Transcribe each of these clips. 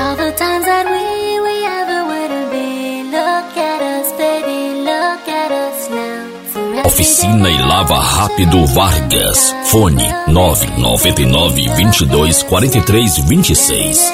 all the times that we ever would have been. Look at us, baby, look at us now. Oficina e Lava Rápido Vargas. Fone 999 22 43 26.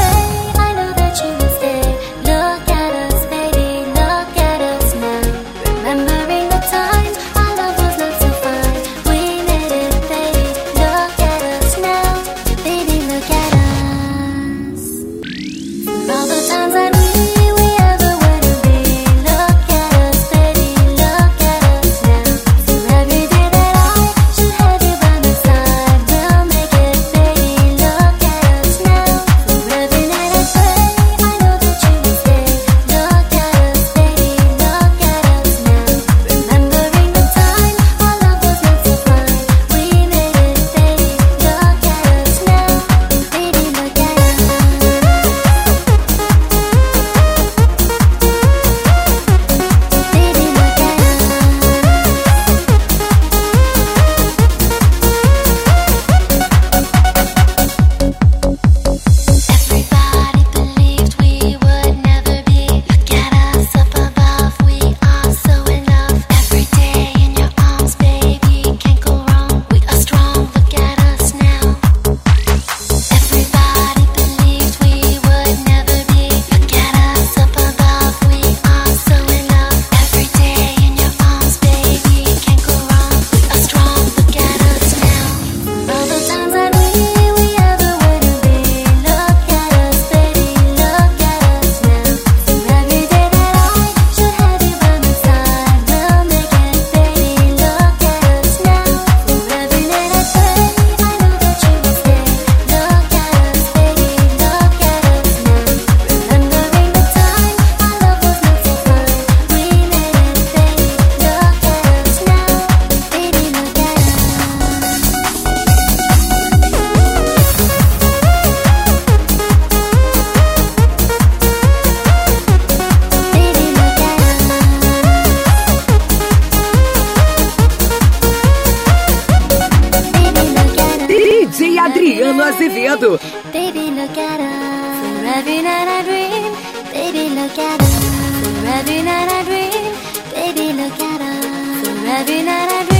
Adriano Azevedo. Baby, look at us. For every night I dream. Baby, look at us. For every night I dream. Baby, look at us. For every night I dream.